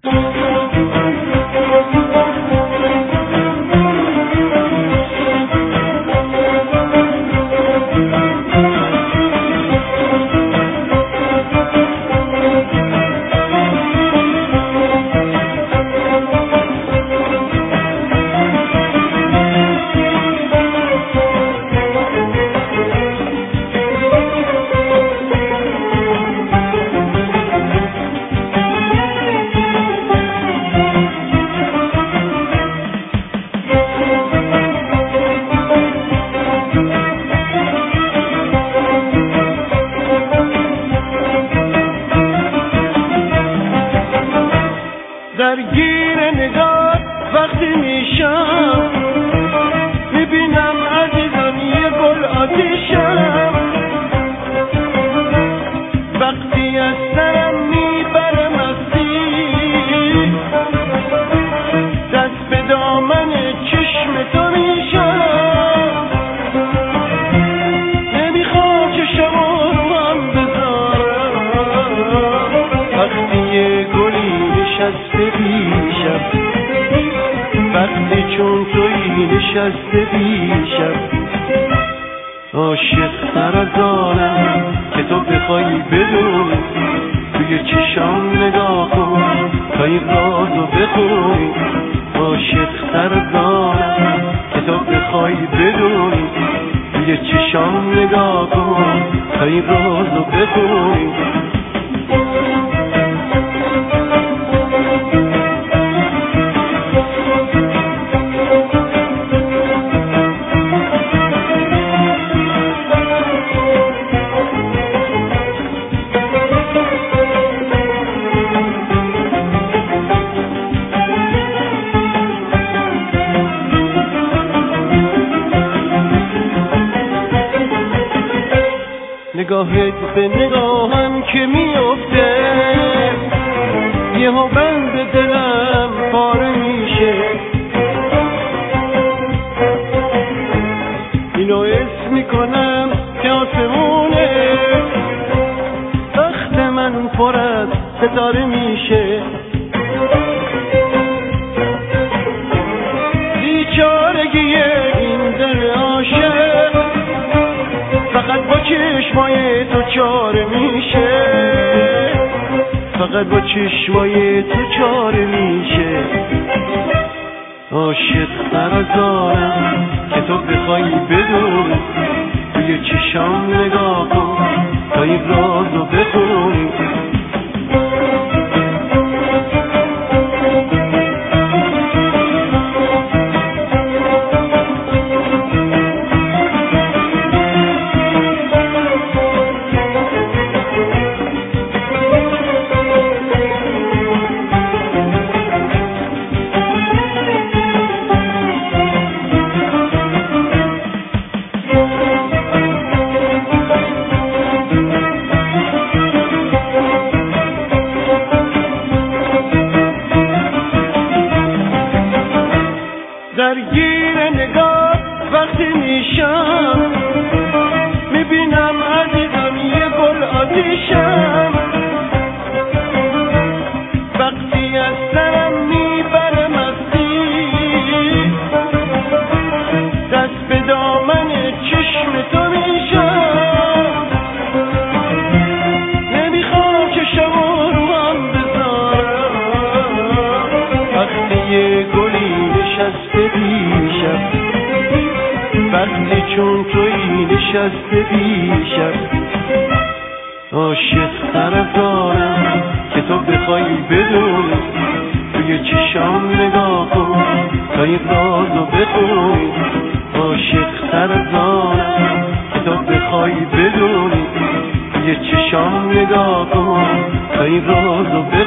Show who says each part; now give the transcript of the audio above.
Speaker 1: درگیر نگاه وقتی میشم میبینم عزیزم یه گل آتیشم، وقتی از سرم میبره مستی دست به دامن چشم تو میشم، نمیخوام چشمو رو هم بذارم وقتی یه گلی نشسته پیشم، وقتی چون تویی نشسته پیشم. عاشق تر از آنم که تو بخوای بدونی، توی چشام نگاه کن تا این رازو بخونی. عاشق تر از آنم که تو بخوای بدونی، توی چشام نگاه کن تا این رازو بخونی. نگاهت به نگاهم که میفته، یهو بند دلم پاره میشه. اینو اسم میکنم که آسمونه، بخت من پر از ستاره میشه. بیچارگی این دل عاشق فقط با چشمای تو چاره میشه، فقط با چشمای تو چاره میشه. عاشق تر از آنم که تو بخوای بدونی، توی چشام نگاه کن تا این رازو بخونی. درگیر نگاه وقتی میشم میبینم عزیزم یه گل آتیشم، وقتی از سرم میبره مستی دست به دامن چشم تو میشم. نمیخوام چشمو رو هم بذارم وقتی یه گلی نشسته پیشم، وقتی چون تویی نشسته پیشم. عاشق تر از آنم که تو بخوای بدونی، توی چشام نگاه کن تا این رازو بخونی. عاشق تر از آنم که تو بخوای بدونی، توی چشام نگاه کن تا این رازو بخونی.